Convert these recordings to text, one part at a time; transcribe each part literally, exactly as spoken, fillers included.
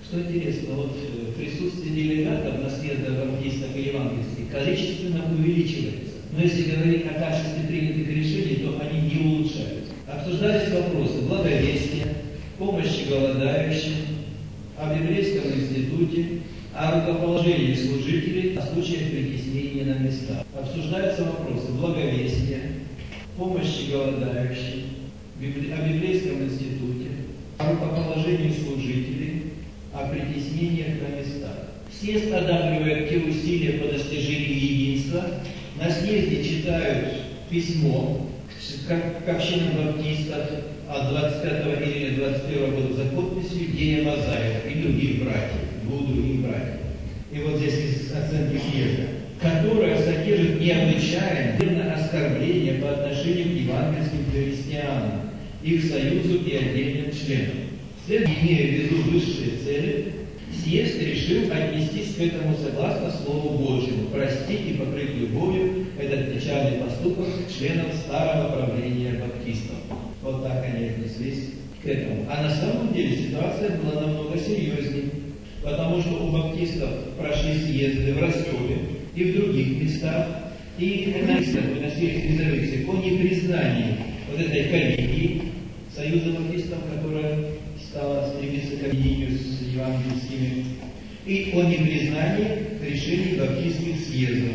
Что интересно, вот присутствие делегатов на съездах баптистов и евангельских количественно увеличивается. Но если говорить о качестве принятых решений, то они не улучшаются. Обсуждались вопросы благовестия, помощи голодающим, об еврейском институте, о рукоположении служителей, о случаях притеснения на местах. Обсуждаются вопросы благовестия, помощи голодающим, об еврейском институте, о рукоположении служителей, о притеснениях на местах. Съезд одабривает те усилия по достижению единства. На съезде читают письмо к, к общинам баптистов от двадцать пятого июня двадцать первого года за подписью Дея Мазаева и других братьев, двух других братьев. И вот здесь из оценки съезда, которая содержит необычайное оскорбление по отношению к евангельским христианам, их союзу и отдельным членам. Следует, имея в виду высшие цели, съезд решил отнестись к этому согласно Слову Божьему, простить и покрыть любовью этот печальный поступок членов старого правления баптистов. Вот так они отнеслись к этому. А на самом деле ситуация была намного серьезнее, потому что у баптистов прошли съезды в Ростове и в других местах, и на съезде резолюции о непризнании вот этой коллегии Союза баптистов, которая стала стремиться к объединению с евангельскими, и о непризнании решений баптистских съездов.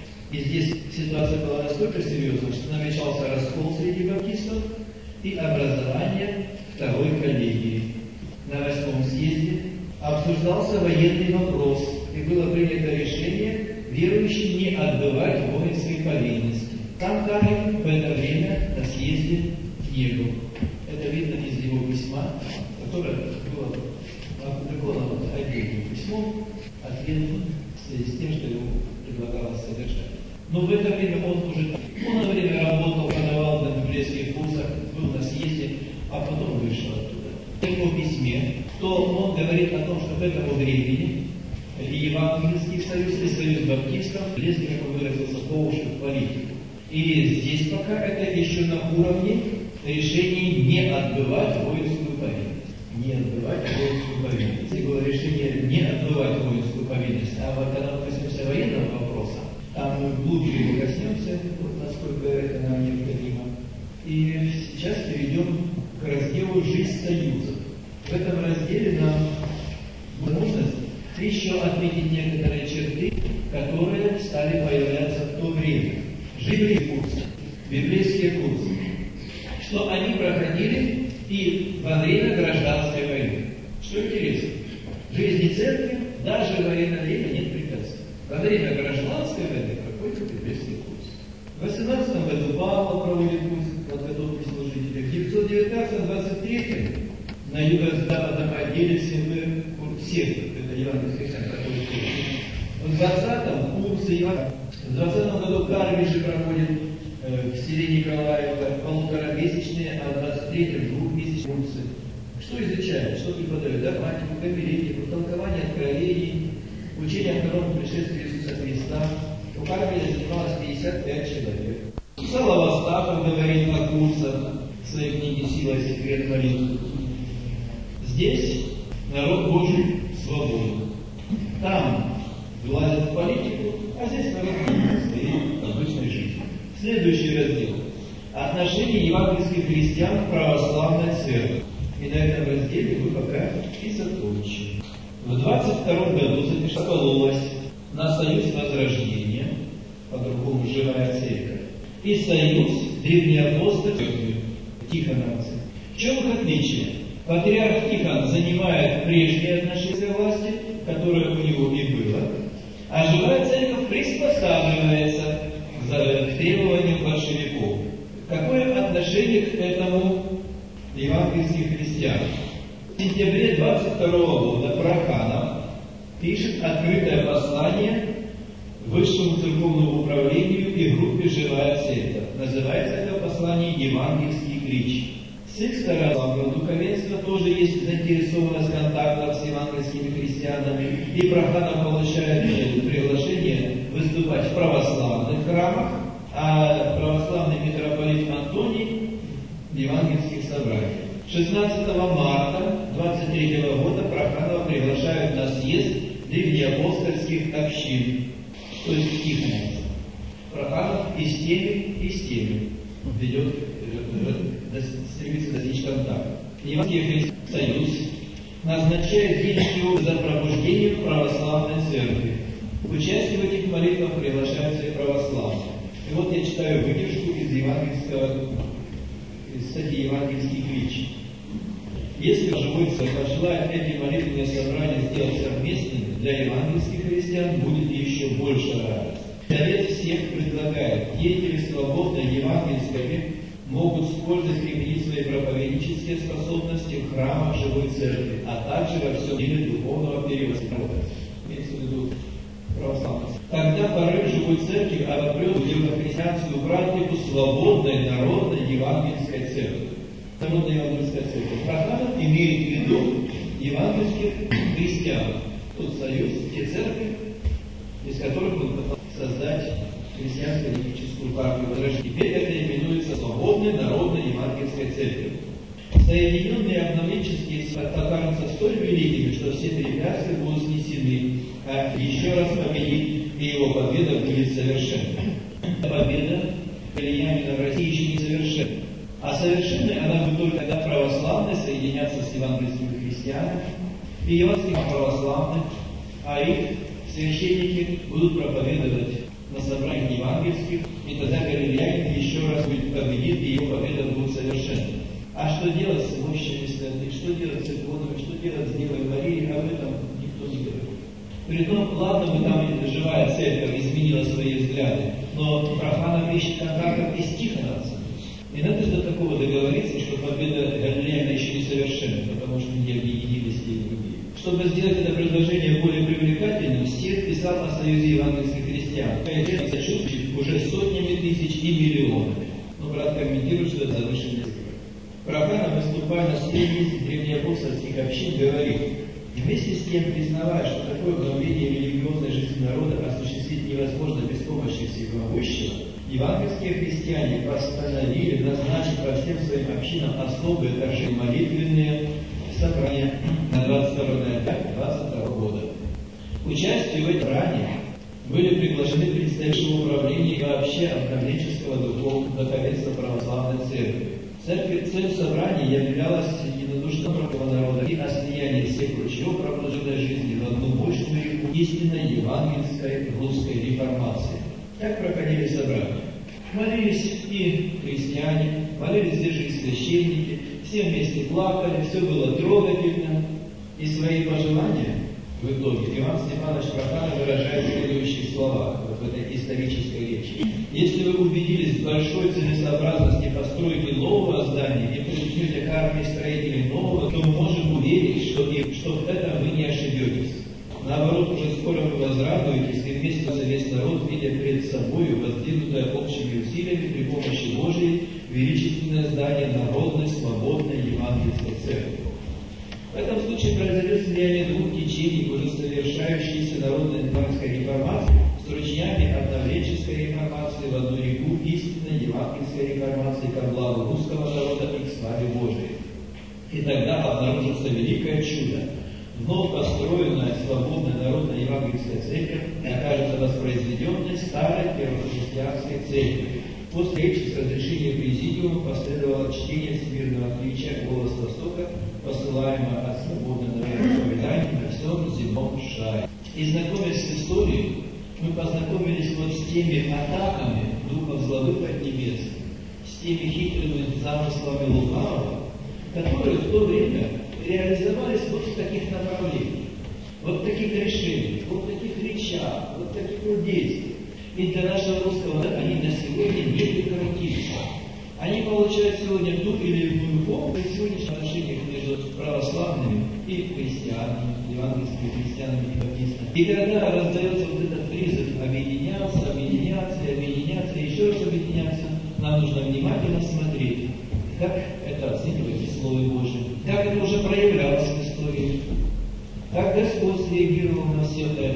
И здесь ситуация была настолько серьезна, что намечался раскол среди баптистов и образование второй коллегии. На восьмом съезде обсуждался военный вопрос, и было принято решение верующим не отбывать воинской повинности. Там Камень в это время на съезде не был. Это видно из его письма, которое было опубликовано отдельным письмом, ответным в связи с тем, что ему предлагалось совершать. Но в это время он уже он на время работал, подавал на библейских курсах, был на съезде, а потом вышел оттуда. В его письме, то он говорит о том, что к этому времени и Евангельский союз, и союз баптистов лезли, как он выразился, по уши в политику. И здесь пока это еще на уровне решений не отбывать воинскую повинность. Не отбывать воинскую повинность. Это было решение не отбывать воинскую повинность. А вот когда мы коснемся военного вопроса, там мы глубже его коснемся, вот насколько это нам необходимо. И сейчас перейдем к разделу «Жизнь союзов». В этом разделе нам возможность еще отметить некоторые черты, которые стали появляться в то время. Библейские курсы, библейские курсы, что они проходили и во время гражданской войны. Что интересно, в жизни церкви даже в военное время нет препятствий. Во время гражданской войны проходит библейский курс. В восемнадцатом году Павел проводит курс подготовки служителей. В девятьсот девятнадцатом — двадцать третьем на юго-западном отделе всех, это евангельский христиан, проходит курс. В двадцатом курсы Евангелия. В двадцатом году Карвиши проводит э, в селе Николаевка полуторамесячные, а в двадцать третьем двухмесячные курсы. Что изучают, что преподают? Догматику, гомилетику, толкование откровений, учение о втором пришествии Иисуса Христа. У Карвиша занималось пятьдесят пять человек. Солова Стафов говорит о курсах в своей книге «Сила и секрет молитвы». Здесь народ Божий свободен. Там влазят в политику, а здесь народ своей обычной жизни. Следующий раздел. Отношение евангельских христиан к православной церкви. И на этом разделе мы пока и закончим. В двадцать втором году записалась на союз Возрождения, по-другому Живая Церковь, и союз древнеапостольской Тихоновцы. В чем их отличие? Патриарх Тихон занимает прежние отношения к власти, которое у него и было, а Живая Церковь приспосабливается к требованиям большевиков. Какое отношение к этому евангельских христиан? В сентябре двадцать второго года Проханов пишет открытое послание Высшему церковному управлению и группе «Живая Церковь». Называется это послание «Евангельский клич». С их стороны духовенства тоже есть заинтересованность контактов с евангельскими христианами, и Проханов получает приглашение выступать в православных храмах, а православный митрополит Антоний в евангельских собраниях. шестнадцатого марта двадцать третьего года Проханова приглашают на съезд древнеапостольских общин, то есть Тихоновцев. Проханов и с теми, и с теми ведет, стремится достичь контакта. Евангелийский союз назначает Великий за пробуждение в православной церкви. К участию в этих молитвах приглашаются и православные. И вот я читаю выдержку из евангельского, из статьи евангельских речей. Если живой церковь пожелает эти молитвенные собрания сделать совместными, для евангельских христиан будет еще больше радость. Совет всех предлагает, деятели свободной евангельской могут с пользой применить свои проповеднические способности в храмах живой церкви, а также во всем мире духовного перевода. Имеется в виду православность. Тогда порыв живой церкви обопрет христианскую практику свободной народной евангельской церкви. Народная евангельская церковь. Проханов имеет в виду евангельских христиан. Тот союз, те церкви, из которых он хотел создать христианско-евангельскую партию возрождения. Теперь это именуется свободной народной евангельской церковью. Соединенные обновленческие окажутся столь великими, что все препятствия будут снесены, а еще раз победит, и его победа будет совершенна. Победа влияния на Россию еще не совершенна. А совершенной она будет только когда православные соединятся с евангельскими христианами, и евангельских православных, а их священники будут проповедовать на собраниях евангельских, и тогда галилеянин еще раз будет победит, и его победа будет совершенна. А что делать с мощными святых, что делать с иконами, что делать с Девой Марией, об этом никто не говорит. Притом, ладно бы там живая церковь изменила свои взгляды, но Проханов ищет контактов и с Тихоновцем. И надо до такого договориться, что победа галилеяна еще не совершенна, потому что не объединились те и другие. Чтобы сделать это предложение более привлекательным, Стих писал о союзе евангельских христиан, сочувствующих уже сотнями тысяч и миллионами. Но брат комментирует, что это завышенная цифра. Проханов, выступая на съезде древнеапостольских общин, говорит: вместе с тем, признавая, что такое обновление религиозной жизни народа осуществить невозможно без помощи всемогущего, евангельские христиане постановили назначить по всем своим общинам особые торжественные молитвенные собрания на двадцать второе ноября двадцать второго года. К участию в этом ранее были приглашены представители управления и вообще обновленческого духовного духовенства православной церкви. Церковь, цель собрания являлась единодушным правом народа и о слиянии всех ручьев пробужденной жизни в одну мощную реку истинной евангельской русской реформации. Так проходили собрания. Молились и христиане, молились здесь же и священники, все вместе плакали, все было трогательно. И свои пожелания в итоге Иван Степанович Проханов выражает в следующих словах, вот в этой исторической речи. Если вы убедились в большой целесообразности постройки нового здания и привлечете к армии строителей нового, то мы можем уверить, что, и, что в этом вы не ошибетесь. Наоборот, уже скоро вы возрадуетесь и вместе с весь народ, видя перед собой воздвигнутое общими усилиями при помощи Божией величественное здание народной, свободной евангельской церкви. В этом случае произойдет слияние двух течений, уже совершающейся народной евангельской реформации, с ручьями обновленческой реформации в одну реку истинной евангельской реформации ко благу русского народа и к славе Божией. И тогда обнаружится великое чудо. Вновь построенная свободная народная евангельская церковь окажется воспроизведенной старой первохристианской церковью. После речи с разрешения президиума последовало чтение всемирного ключа «Голос Востока», посылаемого от свободного вероисповедания на всем земном шаре. И знакомясь с историей, мы познакомились вот с теми атаками духов злобы поднебесных, с теми хитрыми замыслами лукавого, которые в то время реализовались вот в таких направлениях, вот в таких решениях, вот в таких речах, вот в таких вот действиях. И для нашего русского народа они на сегодня не прекратились. Они получают сегодня ту или иную форму в сегодняшних отношениях между православными и христианами, евангельскими христианами и баптистами. И когда раздается вот этот призыв объединяться, объединяться, объединяться, еще раз объединяться, нам нужно внимательно смотреть, как это оценивается в Слове Божьем, как это уже проявлялось в истории, как Господь реагировал на все это,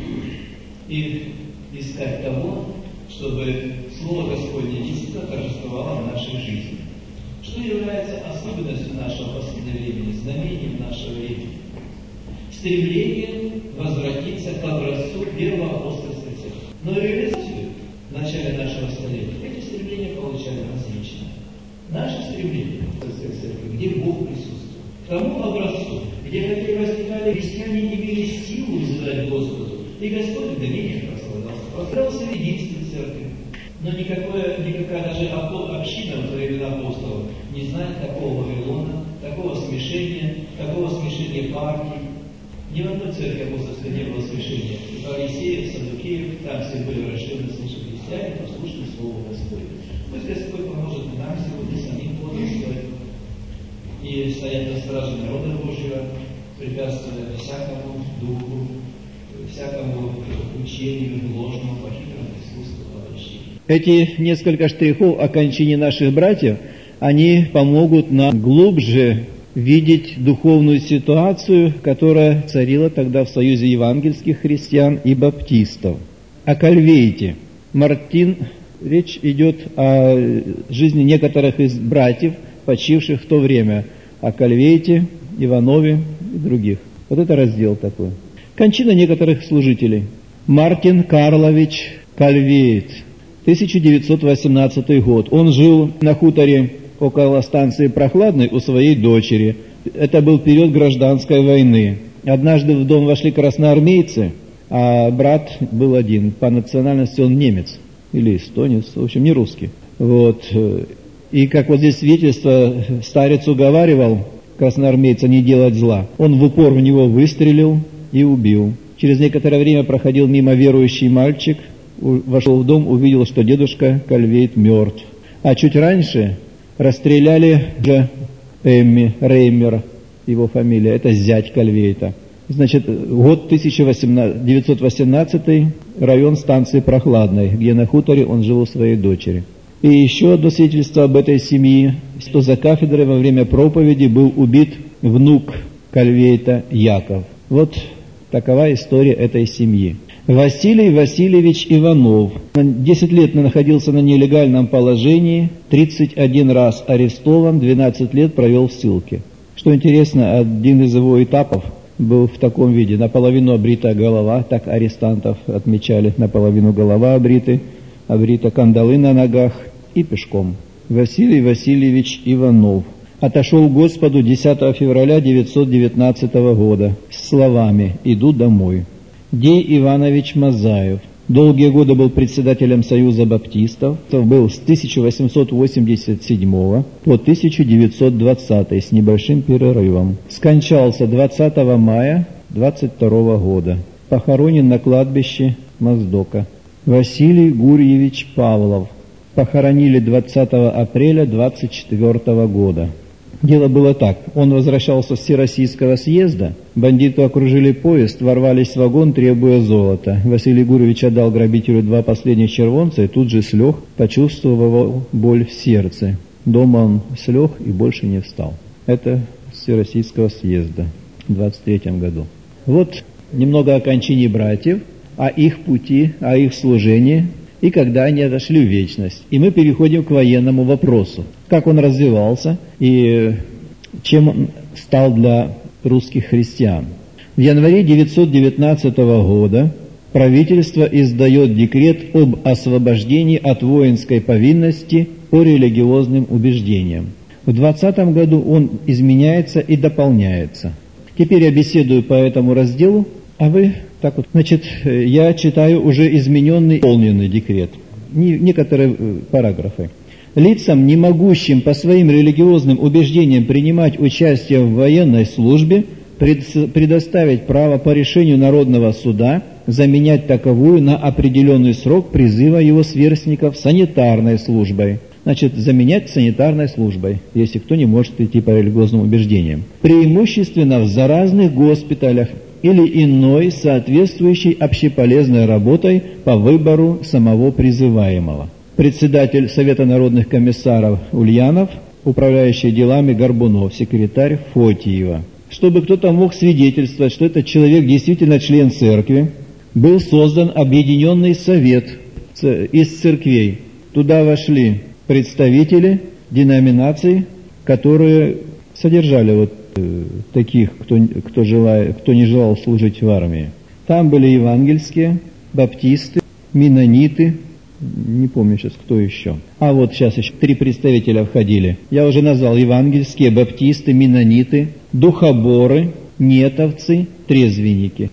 и искать того, чтобы Слово Господне действительно торжествовало в нашей жизни. Что является особенностью нашего последнего времени, знамением нашего времени? Стремление возвратиться к образцу первого апостольской церкви. Но реализацию в начале нашего столетия эти стремления получали различные. Наше стремление к апостольской церкви, где Бог присутствует, к тому образцу, где хотя возникали христиане, имели силу взывать Господу, и Господь доверие прославлялся, прославлялся в единстве церкви. Но никакое, никакая даже община во времена апостолов не знает такого Вавилона, такого смешения, такого смешения партий. Ни в одной церкви апостольской не было смешения. И фарисеев, саддукеев, там все были врожденные слышали христиане, послушали Слову Господне. Пусть Господь поможет нам сегодня самим бодрствовать и стоять на страже народа Божьего, препятствуя всякому духу, всякому учению ложному, похитрому искусству обольщения. Эти несколько штрихов о кончине наших братьев, они помогут нам глубже видеть духовную ситуацию, которая царила тогда в союзе евангельских христиан и баптистов. О Кальвейте. Мартин, речь идет о жизни некоторых из братьев, почивших в то время. О Кальвейте, Иванове и других. Вот это раздел такой. Кончина некоторых служителей. Мартин Карлович Кальвейт, тысяча девятьсот восемнадцатый год. Он жил на хуторе около станции Прохладной у своей дочери. Это был период гражданской войны. Однажды в дом вошли красноармейцы, а брат был один. По национальности он немец или эстонец, в общем, не русский. Вот. И как вот здесь свидетельство, старец уговаривал красноармейца не делать зла. Он в упор в него выстрелил и убил. Через некоторое время проходил мимо верующий мальчик, вошел в дом, увидел, что дедушка Кальвейт мертв. А чуть раньше расстреляли Эмми Реймер, его фамилия, это зять Кальвейта. Значит, год тысяча девятьсот восемнадцатый, район станции Прохладной, где на хуторе он жил у своей дочери. И еще одно свидетельство об этой семье, что за кафедрой во время проповеди был убит внук Кальвейта Яков. Вот такова история этой семьи. Василий Васильевич Иванов. десять лет находился на нелегальном положении, тридцать один раз арестован, двенадцать лет провел в ссылке. Что интересно, один из его этапов был в таком виде. Наполовину обрита голова, так арестантов отмечали, наполовину голова обриты, обрита кандалы на ногах и пешком. Василий Васильевич Иванов отошел к Господу десятого февраля девятьсот девятнадцатого года с словами «Иду домой». Дей Иванович Мазаев. Долгие годы был председателем Союза баптистов, был с тысяча восемьсот восемьдесят седьмого по тысяча девятьсот двадцатый с небольшим перерывом. Скончался двадцатого мая двадцать второго года. Похоронен на кладбище Моздока. Василий Гурьевич Павлов. Похоронили двадцатого апреля двадцать четвёртого года. Дело было так. Он возвращался с Всероссийского съезда. Бандиты окружили поезд, ворвались в вагон, требуя золота. Василий Гурьевич отдал грабителю два последних червонца и тут же слег, почувствовал боль в сердце. Дома он слег и больше не встал. Это с Всероссийского съезда в двадцать третьем году. Вот немного о кончине братьев, о их пути, о их служении и когда они отошли в вечность. И мы переходим к военному вопросу. Как он развивался и чем он стал для русских христиан. В январе девятьсот девятнадцатого года правительство издает декрет об освобождении от воинской повинности по религиозным убеждениям. В двадцатом году он изменяется и дополняется. Теперь я беседую по этому разделу, а вы так вот. Значит, я читаю уже измененный, исполненный декрет. Некоторые параграфы. Лицам, не могущим по своим религиозным убеждениям принимать участие в военной службе, предоставить право по решению Народного суда заменять таковую на определенный срок призыва его сверстников санитарной службой. Значит, заменять санитарной службой, если кто не может идти по религиозным убеждениям. Преимущественно в заразных госпиталях или иной соответствующей общеполезной работой по выбору самого призываемого. Председатель Совета народных комиссаров Ульянов, управляющий делами Горбунов, секретарь Фотиева. Чтобы кто-то мог свидетельствовать, что этот человек действительно член церкви, был создан объединенный совет из церквей. Туда вошли представители деноминаций которые содержали вот э, таких, кто, кто, желая, кто не желал служить в армии. Там были евангельские, баптисты, меннониты, не помню сейчас, кто еще. А вот сейчас еще три представителя входили. Я уже назвал евангельские, баптисты, меннониты, духоборы, нетовцы, трезвенники.